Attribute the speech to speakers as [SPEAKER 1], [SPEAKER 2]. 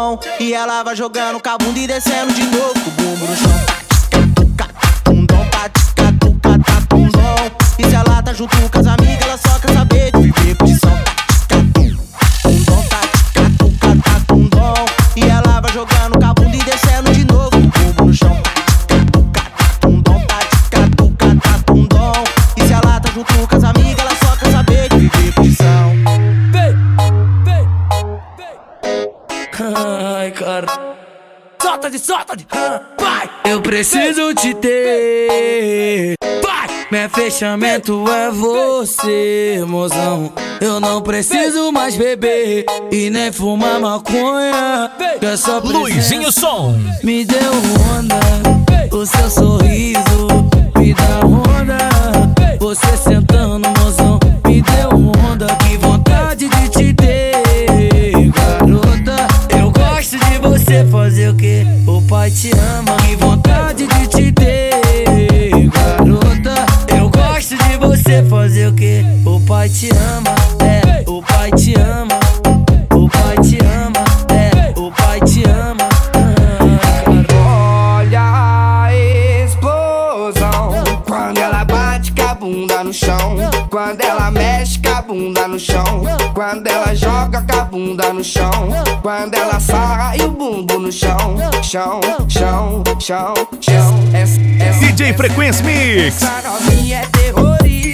[SPEAKER 1] bundão. E ela vai jogando com a bunda e descendo de novo com o bumbo no chão. Tica, bundão, tica, tuca, tá, bundão. E se ela tá junto com as amigas, ela só quer saber de viver posição. Bundão, tica, tuca, tá, bundão. E ela vai jogando com a bunda e descendo de novo com o bumbo no chão. Bundão, tica, tuca, tá, bundão. E se ela tá junto com as amigas, ela só quer saber de viver posição.
[SPEAKER 2] Ai, cara, solta de, vai! Eu preciso te ter, vai! Meu fechamento é você, mozão. Eu não preciso mais beber e nem fumar maconha. Que essa
[SPEAKER 3] Luizinho Som
[SPEAKER 2] me deu onda, o seu sorriso me dá onda. Você sentando, mozão, me deu onda. Que vontade de te ter, garota. Eu gosto de você, fazer o que? O pai te ama. Que vontade de te ter, garota. Eu gosto de você, fazer o que? O pai te ama, o pai te ama. O pai te ama, o pai te ama.
[SPEAKER 4] Olha a explosão quando ela bate com a bunda no chão, quando ela mexe com a bunda no chão, quando ela joga com a bunda no chão, quando ela sarra e o bumbum no chão, chão, chão, chão, chão.
[SPEAKER 3] DJ Frequência Mix.
[SPEAKER 4] Essa novinha é terrorista.